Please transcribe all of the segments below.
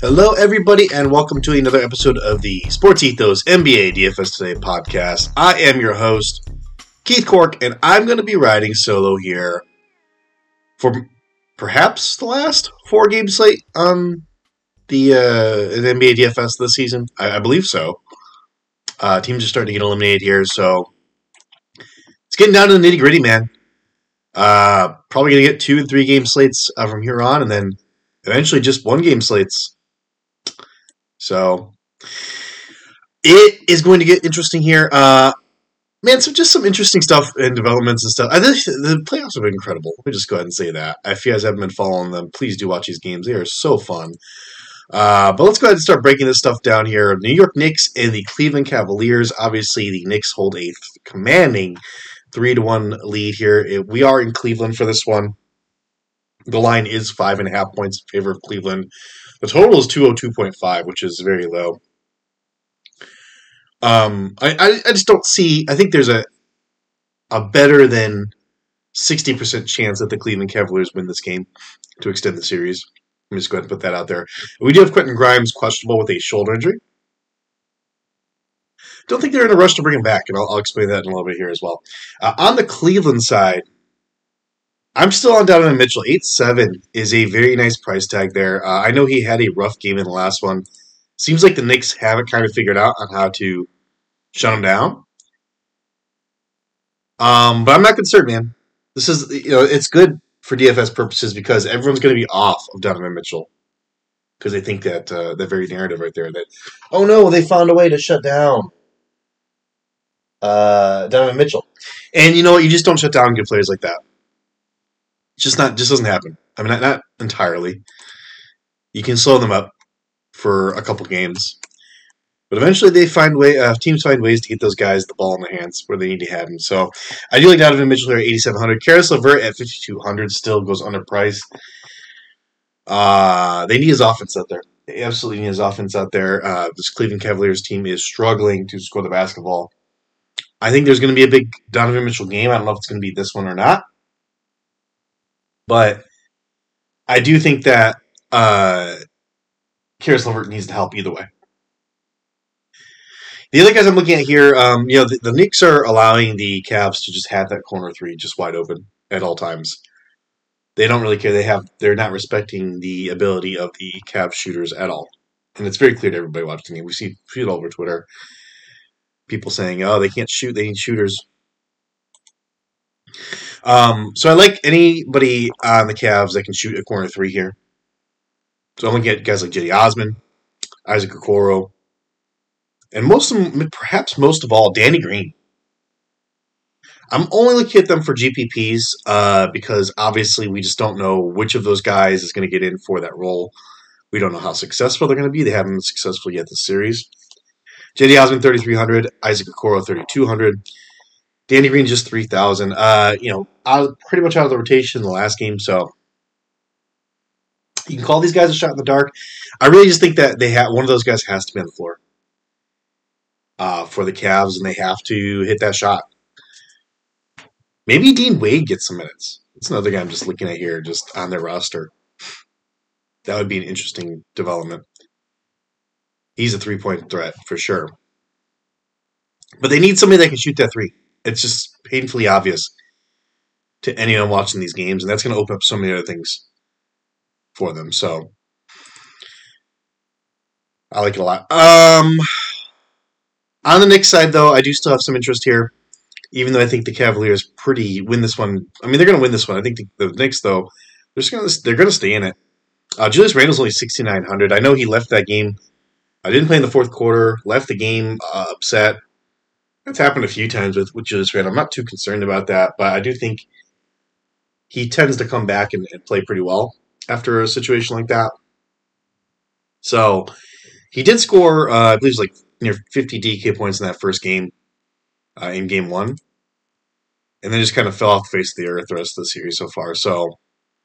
Hello, everybody, and welcome to another episode of the Sports Ethos NBA DFS Today podcast. I am your host, Keith Cork, and I'm going to be riding solo here for perhaps the last 4-game slate on the NBA DFS this season. I believe so. Teams are starting to get eliminated here, so it's getting down to the nitty-gritty, man. Probably going to get 2 and 3 game slates from here on, and then eventually just 1-game slates. So it is going to get interesting here. So just some interesting stuff and developments and stuff. The playoffs have been incredible. Let me just go ahead and say that. If you guys haven't been following them, please do watch these games. They are so fun. But let's go ahead and start breaking this stuff down here. New York Knicks and the Cleveland Cavaliers. Obviously, the Knicks hold a commanding 3-1 lead here. We are in Cleveland for this one. The line is 5.5 points in favor of Cleveland. The total is 202.5, which is very low. I just don't see. I think there's a better than 60% chance that the Cleveland Cavaliers win this game to extend the series. Let me just go ahead and put that out there. We do have Quentin Grimes questionable with a shoulder injury. Don't think they're in a rush to bring him back, and I'll explain that in a little bit here as well. On the Cleveland side, I'm still on Donovan Mitchell. 8.7 is a very nice price tag there. I know he had a rough game in the last one. Seems like the Knicks haven't kind of figured out on how to shut him down. But I'm not concerned, man. This is, it's good for DFS purposes because everyone's going to be off of Donovan Mitchell because they think that that very narrative right there that, oh no, they found a way to shut down Donovan Mitchell. And you know what? You just don't shut down good players like that. Just doesn't happen. I mean, not entirely. You can slow them up for a couple games, but eventually teams find ways to get those guys the ball in their hands where they need to have him. So I do like Donovan Mitchell here at 8,700. Caris LeVert at 5,200 still goes underpriced. They need his offense out there. They absolutely need his offense out there. This Cleveland Cavaliers team is struggling to score the basketball. I think there's going to be a big Donovan Mitchell game. I don't know if it's going to be this one or not. But I do think that Caris LeVert needs to help either way. The other guys I'm looking at here, the Knicks are allowing the Cavs to just have that corner three just wide open at all times. They don't really care. They're not respecting the ability of the Cavs shooters at all. And it's very clear to everybody watching the game. We see it all over Twitter. People saying, oh, they can't shoot, they need shooters. So I like anybody on the Cavs that can shoot a corner three here. So I'm looking at guys like Cedi Osman, Isaac Okoro, and perhaps most of all, Danny Green. I'm only looking at them for GPPs because obviously we just don't know which of those guys is going to get in for that role. We don't know how successful they're going to be. They haven't been successful yet this series. Cedi Osman, 3,300. Isaac Okoro, 3,200. Danny Green just 3,000. Pretty much out of the rotation in the last game, so you can call these guys a shot in the dark. I really just think that one of those guys has to be on the floor for the Cavs, and they have to hit that shot. Maybe Dean Wade gets some minutes. That's another guy I'm just looking at here, just on their roster. That would be an interesting development. He's a three-point threat for sure. But they need somebody that can shoot that three. It's just painfully obvious to anyone watching these games, and that's going to open up so many other things for them. So I like it a lot. On the Knicks side, though, I do still have some interest here, even though I think the Cavaliers win this one. I mean, they're going to win this one. I think the Knicks, though, they're going to stay in it. Julius Randle's only 6,900. I know he left that game. I didn't play in the fourth quarter. Left the game upset. That's happened a few times with Julius Randle. I'm not too concerned about that, but I do think he tends to come back and play pretty well after a situation like that. So he did score, I believe it was like near 50 DK points in that first game, in game one. And then just kind of fell off the face of the earth the rest of the series so far. So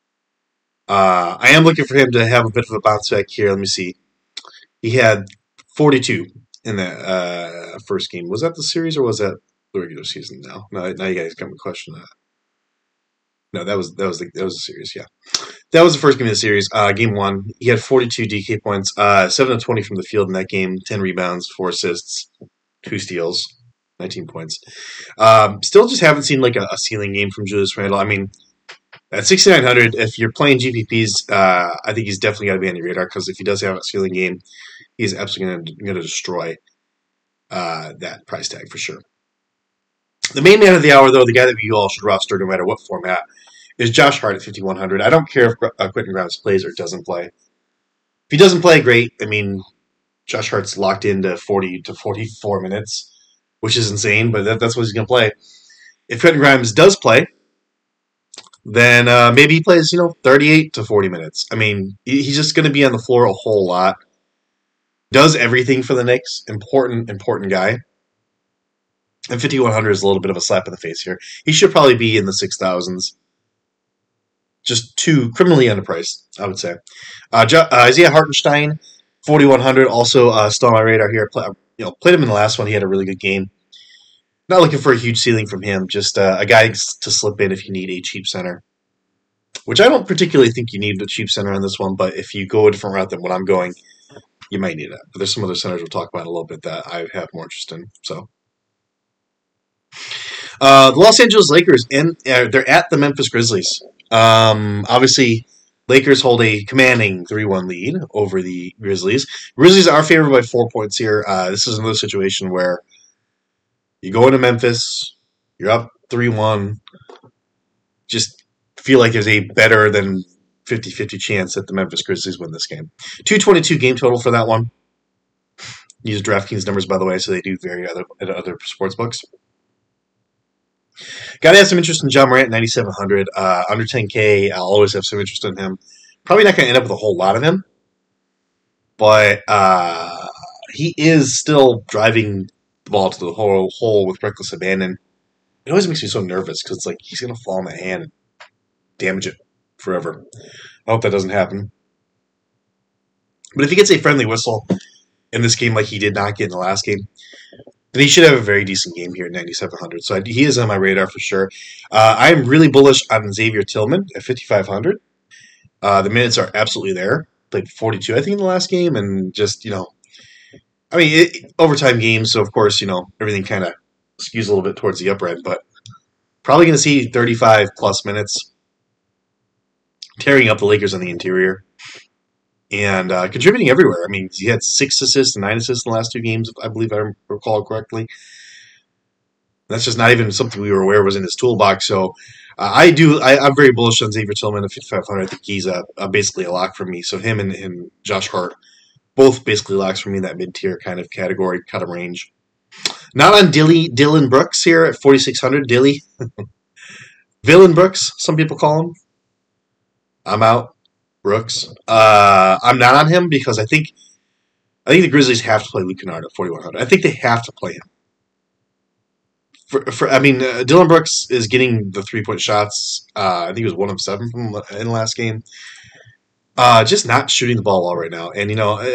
I am looking for him to have a bit of a bounce back here. Let me see. He had 42 in that first game. Was that the series or was that the regular season? Now you guys come to question that. No, that was the series. Yeah. That was the first game of the series. Game one, he had 42 DK points, 7 of 20 from the field in that game, 10 rebounds, 4 assists, 2 steals, 19 points. Still just haven't seen like a ceiling game from Julius Randle. I mean, at 6,900, if you're playing GPPs, I think he's definitely got to be on your radar because if he does have a ceiling game, he's absolutely going to destroy that price tag for sure. The main man of the hour, though, the guy that we all should roster no matter what format, is Josh Hart at 5,100. I don't care if Quentin Grimes plays or doesn't play. If he doesn't play, great. I mean, Josh Hart's locked into 40 to 44 minutes, which is insane, but that's what he's going to play. If Quentin Grimes does play, then maybe he plays, 38 to 40 minutes. I mean, he's just going to be on the floor a whole lot. Does everything for the Knicks. Important guy. And 5,100 is a little bit of a slap in the face here. He should probably be in the 6,000s. Just too criminally underpriced, I would say. Isaiah Hartenstein, 4,100, also still on my radar here. Played him in the last one. He had a really good game. Not looking for a huge ceiling from him. Just a guy to slip in if you need a cheap center. Which I don't particularly think you need a cheap center on this one, but if you go a different route than what I'm going, you might need it. But there's some other centers we'll talk about in a little bit that I have more interest in. So, the Los Angeles Lakers, they're at the Memphis Grizzlies. Obviously, Lakers hold a commanding 3-1 lead over the Grizzlies. Grizzlies are favored by 4 points here. This is another situation where you go into Memphis, you're up 3-1, just feel like there's a better than 50-50 chance that the Memphis Grizzlies win this game. 222 game total for that one. Use DraftKings numbers, by the way, so they do vary at other sports books. Got to have some interest in John Morant, 9,700. Under 10K, I'll always have some interest in him. Probably not going to end up with a whole lot of him, but he is still driving the ball to the hole with reckless abandon. It always makes me so nervous because it's like he's going to fall in the hand and damage it forever. I hope that doesn't happen. But if he gets a friendly whistle in this game like he did not get in the last game, then he should have a very decent game here at 9,700. So he is on my radar for sure. I'm really bullish on Xavier Tillman at 5,500. The minutes are absolutely there. Played 42, I think, in the last game. And just, overtime games. So, of course, everything kind of skews a little bit towards the upper end. But probably going to see 35-plus minutes. Tearing up the Lakers on the interior. And contributing everywhere. I mean, he had 6 assists and 9 assists in the last 2 games, I believe I recall correctly. That's just not even something we were aware was in his toolbox. So I'm very bullish on Xavier Tillman at 5,500. I think he's basically a lock for me. So him and Josh Hart, both basically locks for me in that mid-tier kind of category, kind of range. Not on Dillon Brooks here at 4,600. Villain Brooks, some people call him. I'm out. Brooks. I'm not on him because I think the Grizzlies have to play Luke Kennard at 4,100. I think they have to play him. Dillon Brooks is getting the 3-point shots. I think he was 1 of 7 in the last game. Just not shooting the ball well right now. And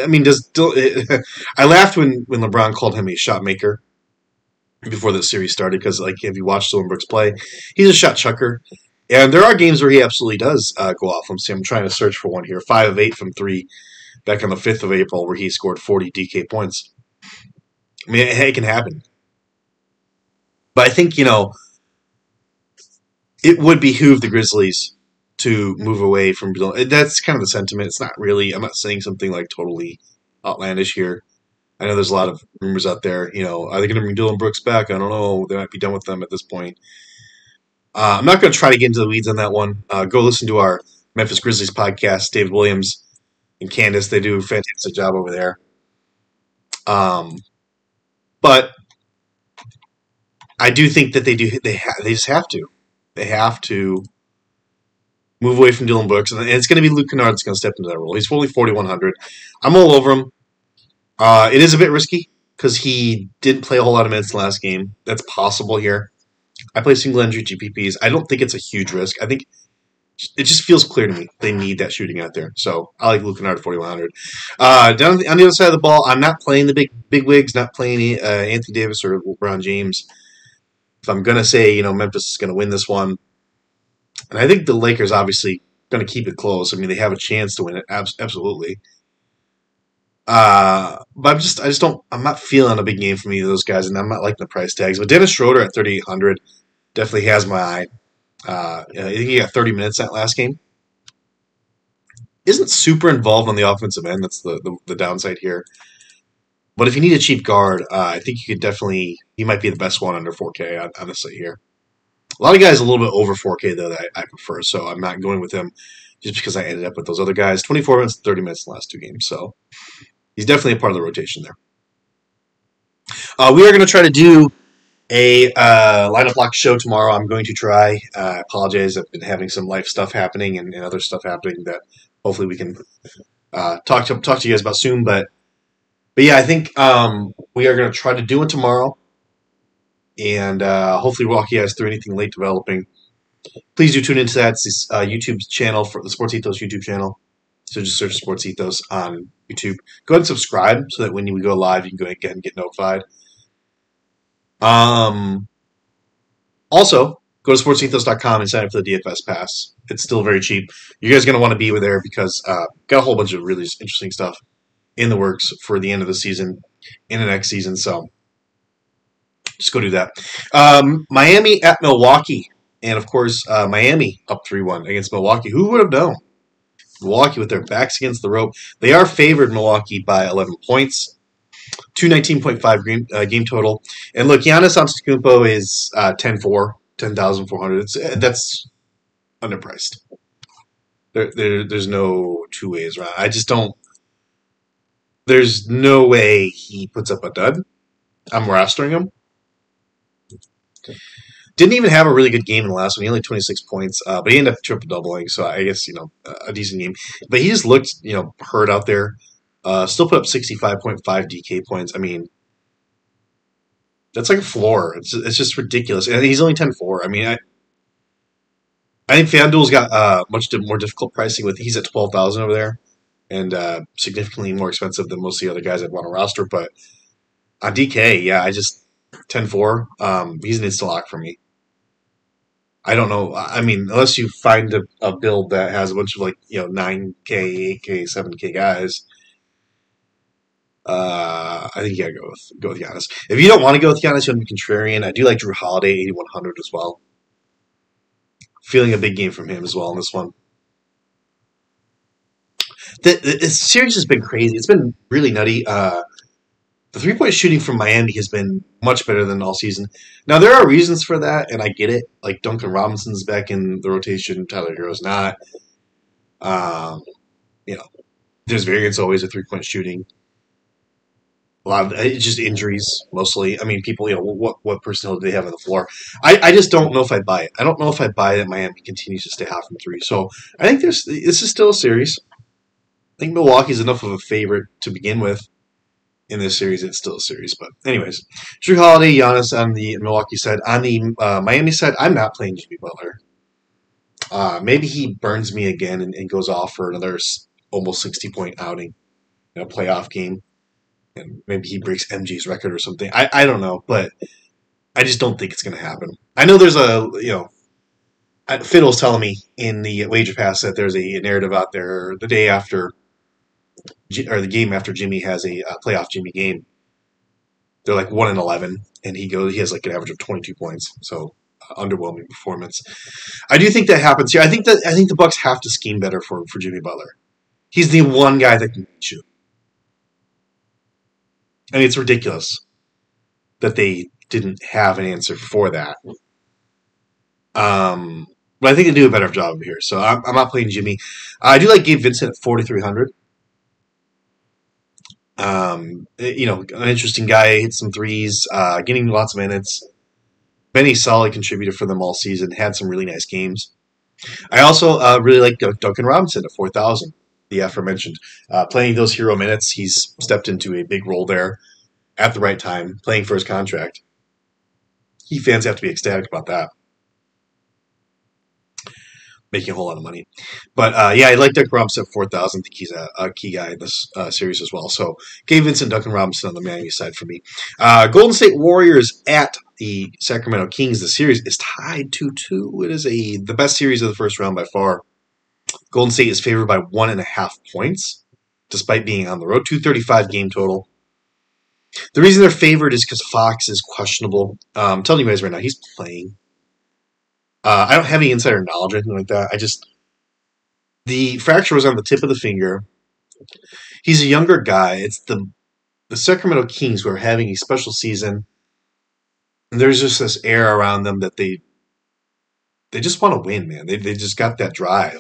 I laughed when LeBron called him a shot maker before the series started because if you watch Dillon Brooks play, he's a shot chucker. And there are games where he absolutely does go off. I'm trying to search for one here. 5 of 8 from 3 back on the 5th of April where he scored 40 DK points. I mean, it can happen. But I think, it would behoove the Grizzlies to move away from Dillon. That's kind of the sentiment. It's not really, I'm not saying something like totally outlandish here. I know there's a lot of rumors out there. Are they going to bring Dillon Brooks back? I don't know. They might be done with them at this point. I'm not going to try to get into the weeds on that one. Go listen to our Memphis Grizzlies podcast. David Williams and Candace, they do a fantastic job over there. But I do think that they just have to. They have to move away from Dillon Brooks, and it's going to be Luke Kennard that's going to step into that role. He's fully 4,100. I'm all over him. It is a bit risky because he didn't play a whole lot of minutes in the last game. That's possible here. I play single entry GPPs. I don't think it's a huge risk. I think it just feels clear to me they need that shooting out there. So I like Luke Kennard at 4,100. Down on the other side of the ball, I'm not playing the big wigs, not playing Anthony Davis or LeBron James. If I'm going to say, Memphis is going to win this one, and I think the Lakers obviously going to keep it close. I mean, they have a chance to win it, absolutely. But I just don't. I'm not feeling a big game from either of those guys, and I'm not liking the price tags. But Dennis Schroeder at 3,800 definitely has my eye. I think he got 30 minutes that last game. Isn't super involved on the offensive end. That's the downside here. But if you need a cheap guard, I think you could definitely. He might be the best one under 4K, honestly, here. A lot of guys a little bit over 4K, though, that I prefer, so I'm not going with him just because I ended up with those other guys. 24 minutes, 30 minutes in the last two games, so he's definitely a part of the rotation there. We are going to try to do a lineup lock show tomorrow. I'm going to try. I apologize. I've been having some life stuff happening and other stuff happening that hopefully we can talk to you guys about soon, but yeah, I think we are going to try to do it tomorrow, and hopefully walk you guys through anything late developing. Please do tune into that. It's this YouTube channel, for the Sports Ethos YouTube channel. So just search Sports Ethos on YouTube. Go ahead and subscribe so that when we go live, you can go ahead and get notified. Also, go to sportsethos.com and sign up for the DFS Pass. It's still very cheap. You guys are going to want to be there because got a whole bunch of really interesting stuff in the works for the end of the season, in the next season. So just go do that. Miami at Milwaukee. And, of course, Miami up 3-1 against Milwaukee. Who would have known? Milwaukee with their backs against the rope. They are favored, Milwaukee, by 11 points. 219.5 game total. And look, Giannis Antetokounmpo is 10-4, 10,400. That's underpriced. There's no two ways around. I just don't. There's no way he puts up a dud. I'm rostering him. Didn't even have a really good game in the last one. He only had 26 points, but he ended up triple-doubling, so I guess, a decent game. But he just looked, hurt out there. Still put up 65.5 DK points. I mean, that's like a floor. It's just ridiculous. And he's only 10-4. I mean, I think FanDuel's got much more difficult pricing with. He's at 12,000 over there, and significantly more expensive than most of the other guys I'd want to roster. But on DK, yeah, I just 10-4. He's an instant lock for me. I don't know. I mean, unless you find a build that has a bunch of 9K, 8K, 7K guys, I think you gotta go with Giannis. If you don't want to go with Giannis, you want to be contrarian. I do like Drew Holiday, 8,100 as well. Feeling a big game from him as well in this one. The series has been crazy. It's been really nutty. The three-point shooting from Miami has been much better than all season. Now, there are reasons for that, and I get it. Like, Duncan Robinson's back in the rotation. Tyler Hero's not. There's variance always with three-point shooting. A lot of it's just injuries, mostly. I mean, people, what personnel do they have on the floor? I just don't know if I buy it. I don't know if I buy that Miami continues to stay hot from three. So I think this is still a series. I think Milwaukee's enough of a favorite to begin with. In this series, it's still a series. But anyways, Drew Holiday, Giannis on the Milwaukee side. On the Miami side, I'm not playing Jimmy Butler. Maybe he burns me again and goes off for another almost 60-point outing in a playoff game. And maybe he breaks MJ's record or something. I don't know, but I just don't think it's going to happen. I know there's Fiddle's telling me in the wager pass that there's a narrative out there the day after or the game after Jimmy has a playoff Jimmy game. They're like 1-11, and he has like an average of 22 points. So underwhelming performance. I do think that happens here. I think the Bucks have to scheme better for Jimmy Butler. He's the one guy that can shoot. I mean, it's ridiculous that they didn't have an answer for that. But I think they do a better job over here. So I'm not playing Jimmy. I do like Gabe Vincent at 4,300. An interesting guy, hit some threes, getting lots of minutes. Been a solid contributor for them all season. Had some really nice games. I also really like Duncan Robinson at 4,000. The aforementioned. Playing those hero minutes, he's stepped into a big role there at the right time, playing for his contract. Heat fans have to be ecstatic about that. Making a whole lot of money. But, I like Duncan Robinson at 4,000. I think he's a key guy in this series as well. So, Gabe Vincent, Duncan Robinson on the Miami side for me. Golden State Warriors at the Sacramento Kings. The series is tied 2-2. It is the best series of the first round by far. Golden State is favored by 1.5 points, despite being on the road. 235 game total. The reason they're favored is because Fox is questionable. I'm telling you guys right now, he's playing. I don't have any insider knowledge or anything like that. The fracture was on the tip of the finger. He's a younger guy. It's the Sacramento Kings who are having a special season. And there's just this air around them that they just want to win, man. They just got that drive.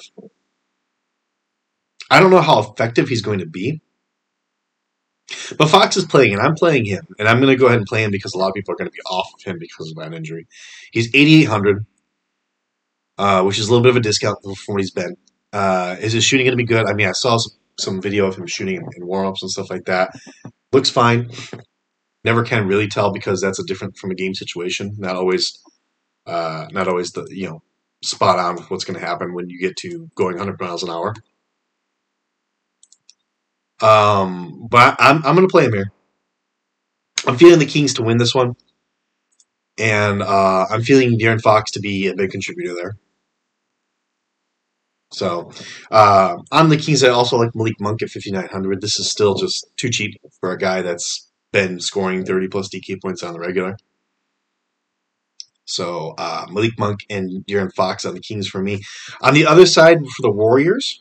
I don't know how effective he's going to be. But Fox is playing, and I'm playing him. And I'm going to go ahead and play him because a lot of people are going to be off of him because of that injury. He's 8,800, which is a little bit of a discount from what he's been. Is his shooting going to be good? I mean, I saw some video of him shooting in warm-ups and stuff like that. Looks fine. Never can really tell because that's a different from a game situation. Not always the spot on with what's going to happen when you get to going 100 miles an hour. But I'm going to play him here. I'm feeling the Kings to win this one, and I'm feeling De'Aaron Fox to be a big contributor there. So on the Kings, I also like Malik Monk at 5,900. This is still just too cheap for a guy that's been scoring 30 plus DK points on the regular. So Malik Monk and De'Aaron Fox on the Kings for me. On the other side for the Warriors,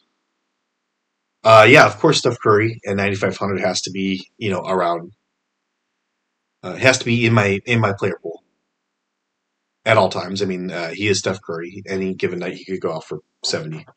of course Steph Curry at 9,500 has to be around. Has to be in my player pool at all times. I mean, he is Steph Curry. Any given night, he could go off for 70.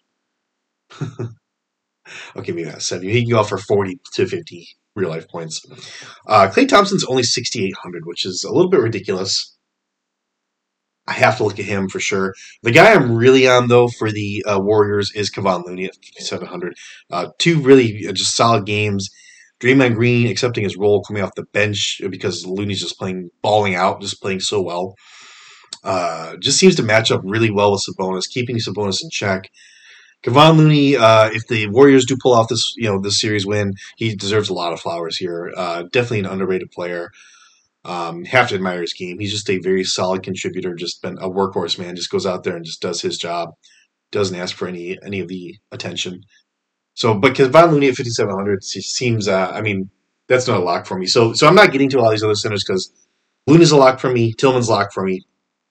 Okay, maybe not 70. He can go off for 40 to 50 real life points. Klay Thompson's only 6,800, which is a little bit ridiculous. I have to look at him for sure. The guy I'm really on, though, for the Warriors is Kevon Looney at 5,700. Two really just solid games. Draymond Green accepting his role coming off the bench because Looney's just balling out, just playing so well. Just seems to match up really well with Sabonis, keeping Sabonis in check. Kevon Looney, if the Warriors do pull off this series win, he deserves a lot of flowers here. Definitely an underrated player. Have to admire his game. He's just a very solid contributor. Just been a workhorse, man. Just goes out there and just does his job. Doesn't ask for any of the attention. So, but Kevon Looney at 5,700 seems. That's not a lock for me. So I'm not getting to all these other centers because Looney's a lock for me. Tillman's a lock for me.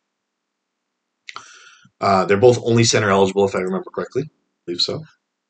They're both only center eligible, if I remember correctly. I believe so.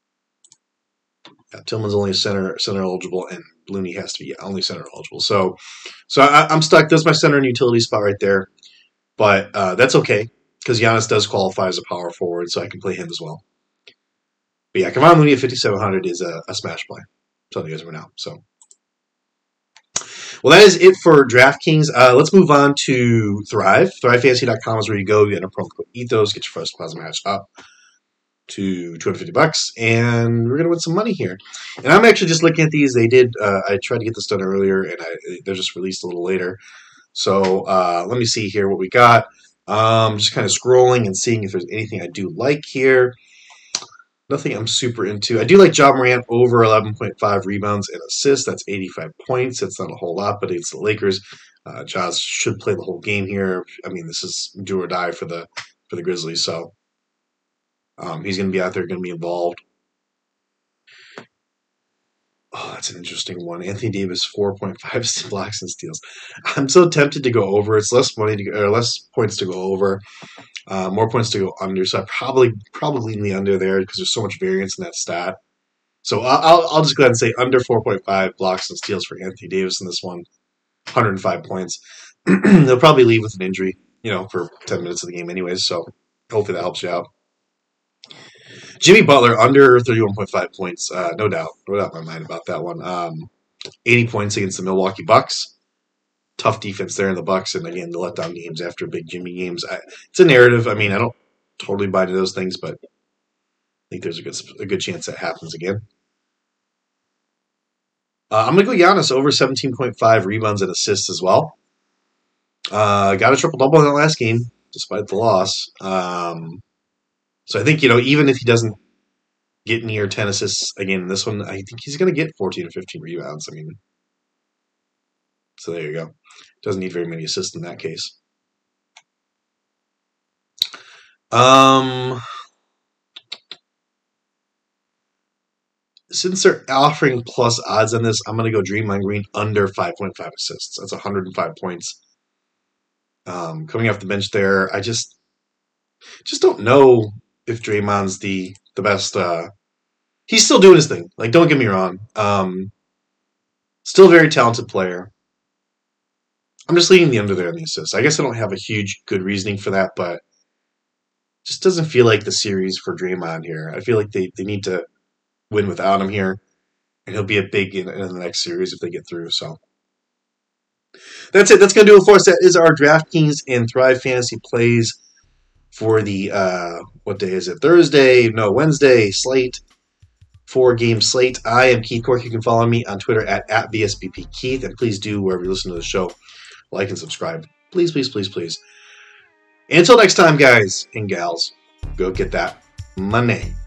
Yeah, Tillman's only center eligible, and Looney has to be only center eligible. So I'm stuck. That's my center and utility spot right there. But that's okay because Giannis does qualify as a power forward, so I can play him as well. But yeah, Kevon Looney at 5,700 is a smash play. I'm telling you guys right now. So, well, that is it for DraftKings. Let's move on to Thrive. ThriveFantasy.com is where you go. You enter promo code ETHOS, get your first deposit match up to $250, and we're gonna win some money here. And I'm actually just looking at these. They did. I tried to get this done earlier, and they're just released a little later. So let me see here what we got. Just kind of scrolling and seeing if there's anything I do like here. Nothing I'm super into. I do like Ja Morant over 11.5 rebounds and assists. That's 85 points. That's not a whole lot, but it's the Lakers. Ja should play the whole game here. I mean, this is do or die for the Grizzlies. So he's going to be out there, going to be involved. Oh, that's an interesting one. Anthony Davis, 4.5 blocks and steals. I'm so tempted to go over. It's less points to go over, more points to go under. So I probably lean the under there because there's so much variance in that stat. So I'll just go ahead and say under 4.5 blocks and steals for Anthony Davis in this one. 105 points. They'll probably leave with an injury, for 10 minutes of the game anyways. So hopefully that helps you out. Jimmy Butler under 31.5 points, no doubt in my mind about that one. 80 points against the Milwaukee Bucks. Tough defense there in the Bucks, and again the letdown games after big Jimmy games. It's a narrative. I mean, I don't totally buy into those things, but I think there's a good chance that happens again. I'm gonna go Giannis over 17.5 rebounds and assists as well. Got a triple double in that last game despite the loss. So I think, even if he doesn't get near 10 assists again in this one, I think he's going to get 14 or 15 rebounds. I mean, so there you go. Doesn't need very many assists in that case. since they're offering plus odds on this, I'm going to go Draymond Green under 5.5 assists. That's 105 points. Coming off the bench there, I just don't know if Draymond's the best. He's still doing his thing. Like, don't get me wrong. Still a very talented player. I'm just leading the under there in the assists. I guess I don't have a huge good reasoning for that, but just doesn't feel like the series for Draymond here. I feel like they need to win without him here, and he'll be a big in the next series if they get through. So that's it. That's going to do it for us. That is our DraftKings and Thrive Fantasy plays for the, what day is it? Wednesday slate. 4-game slate. I am Keith Cork. You can follow me on Twitter at BSBPKeith, and please do, wherever you listen to the show, like and subscribe. Please, please, please, please. And until next time, guys and gals, go get that money.